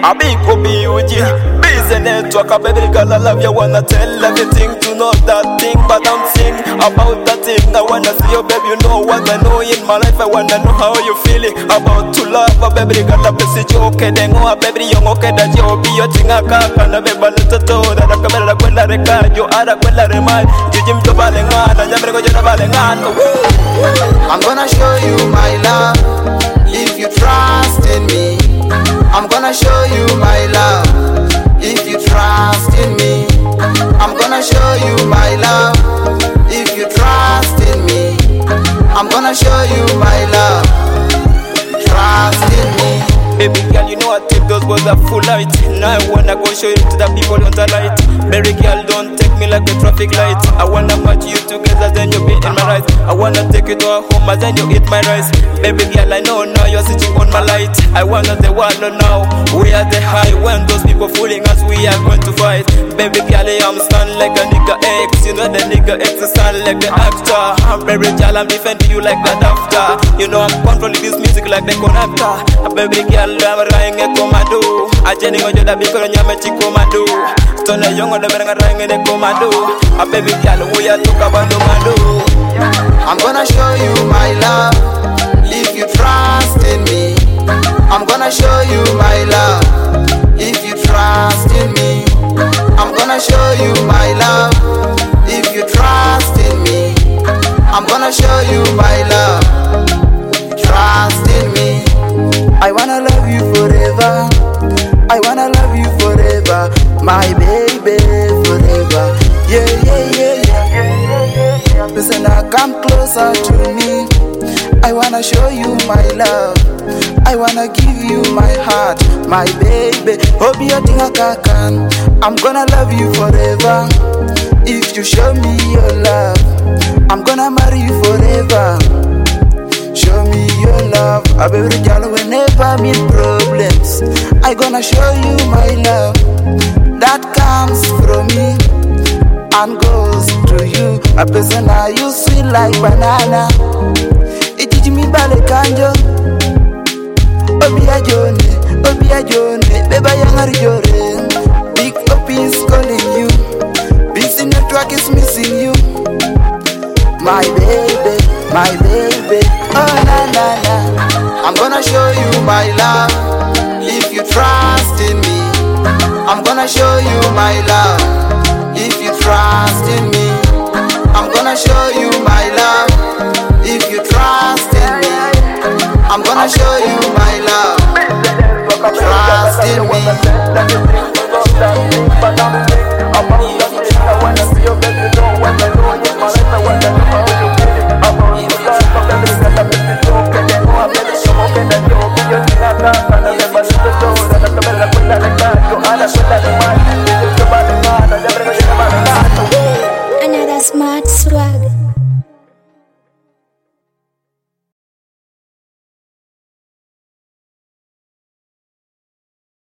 A big be with you. Busy network, a baby girl, I love you. Wanna tell everything to know that thing, but I'm sing about that thing. I wanna see you, baby. You know what I know in my life. I wanna know how you feeling about to love a baby girl. A blessed joke, then go a baby young. Okay, that you be your thing. I can't never balance to that. I can never quella record. You are a quella remind. You Jim to Balengana. Never go to Balengana. I'm gonna show you my love if you trust in me. I'm gonna show you my love if you trust in me. I'm gonna show you my love if you trust in me. I'm gonna show you my love. Trust in me. Baby girl, you know I take those words are full light. Now I wanna go show it to the people on the light. Baby girl, don't take me like a traffic light. I wanna match you together, then you be in my right. I wanna take you to a home, and then you eat my rice. Baby girl, I know now you're sitting on my light. I wanna the world now. We are the high when those people fooling us, we are going to fight. Baby girl, I'm stand like a nigga X. You know the nigga X is stand like the actor. Baby girl, I'm defending you like the doctor. You know I'm controlling this music like the conductor. Baby girl, I'm riding a commando. I jenny on you that because I'm a chikomado. Stone a young on the man riding a commando. A baby girl, we are talking about the mando. I'm gonna show you my love if you trust in me. I'm gonna show you my love if you trust in me. I'm gonna show you my love if you trust in me. I'm gonna show you my love. Trust in me. I wanna love you forever. I wanna love you forever, my baby forever. Yeah, yeah, yeah, yeah. Listen, now come closer to me. I wanna show you my love. I wanna give you my heart, my baby. Hope you think I can. I'm gonna love you forever. If you show me your love, I'm gonna marry you forever. Show me your love, a baby girl will never meet problems. I gonna show you my love that comes from me and goes to you. A person I you sweet like banana. It teach me bale kanjo. Obia Jone, beba yangar jore. Big OP is calling you. Busy network is missing you. My baby, oh na na na. I'm gonna show you my love if you trust in me. I'm gonna show you my love if you trust in me. I'm gonna show you my love if you trust in me. I'm gonna show you my love. Trust in me. Another smart swag.